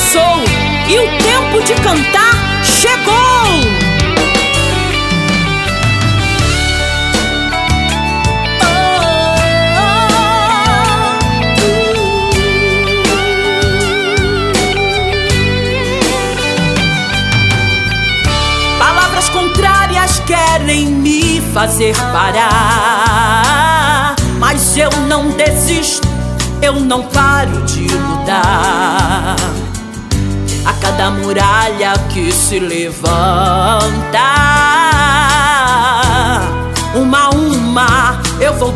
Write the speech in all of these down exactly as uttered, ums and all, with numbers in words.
passou e o tempo de cantar chegou. Palavras contrárias querem me fazer parar, mas eu não desisto, eu não paro de lutar. A cada muralha que se levanta, uma a uma eu vou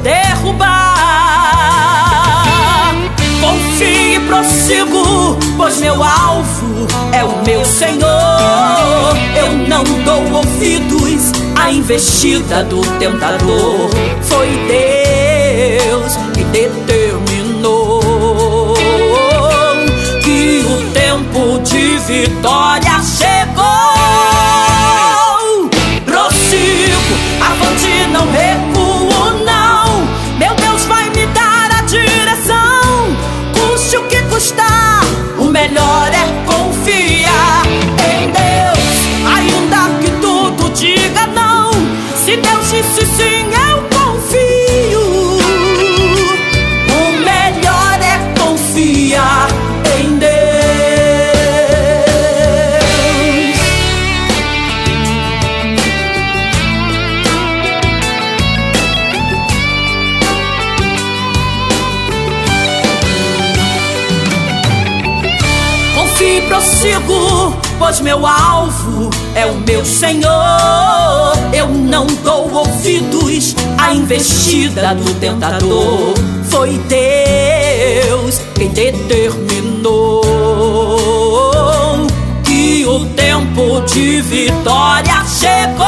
derrubar. Confio e prossigo, pois meu alvo é o meu Senhor. Eu não dou ouvidos à investida do tentador. Foi Deus que determinou que o tempo de vitória chegou. Prossigo, avante, não recuo não. Meu Deus vai me dar a direção. Custe o que custar, o melhor é confiar em Deus, ainda que tudo diga não. Se Deus disse sim, eu confio. O melhor é confiar em Deus. Confio e prossigo, pois meu alvo é o meu Senhor. Eu não dou ouvidos à investida do tentador. Foi Deus quem determinou que o tempo de vitória chegou.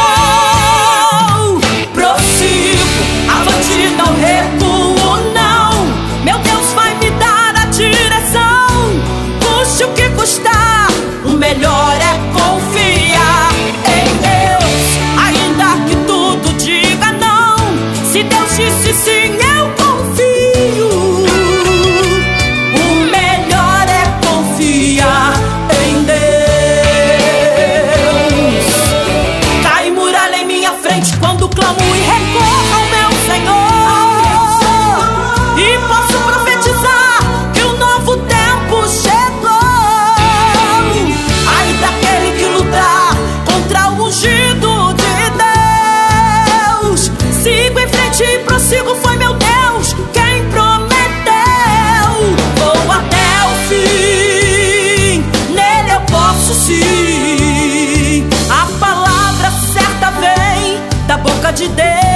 Prossigo, avante, não recuo não. Meu Deus vai me dar a direção. Custe o que custar, o melhor é confiar em Deus, ainda que tudo diga não. Se Deus disse sim, eu confio. O melhor é confiar em Deus. Cai muralha em minha frente quando clamo e recorro ao meu Senhor. E posso profetizar que o novo tempo chegou. Ai daquele que lutar contra o ungido de Deus. Sigo em frente e prossigo, foi meu Deus quem prometeu. Vou até o fim, nele eu posso sim. A palavra certa vem da boca de Deus.